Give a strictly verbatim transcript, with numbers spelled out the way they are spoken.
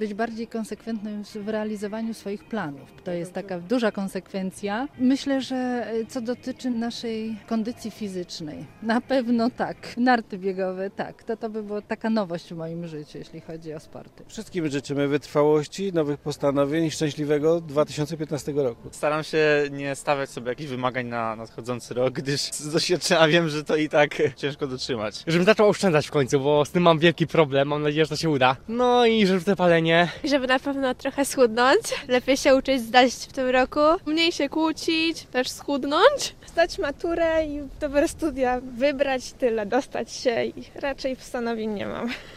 być bardziej konsekwentnym w realizowaniu swoich planów. To jest taka duża konsekwencja. Myślę, że co dotyczy naszej kondycji fizycznej, na pewno tak. Narty biegowe, tak. To, to by była taka nowość w moim życiu, jeśli chodzi o sporty. Wszystkim życzymy wytrwałości, nowych postanowień i szczęśliwego dwa tysiące piętnastego roku. Staram się nie stawiać sobie jakichś wymagań na nadchodzący rok, gdyż z doświadczenia wiem, że to i tak ciężko dotrzymać. Żebym zaczął oszczędzać w końcu, bo z tym mam wielki problem, mam nadzieję, że to się uda. No i żywne palenie. Żeby na pewno trochę schudnąć, lepiej się uczyć zdać w tym roku, mniej się kłócić, też schudnąć. Zdać maturę i dobre studia, wybrać tyle, dostać się i raczej postanowień nie mam.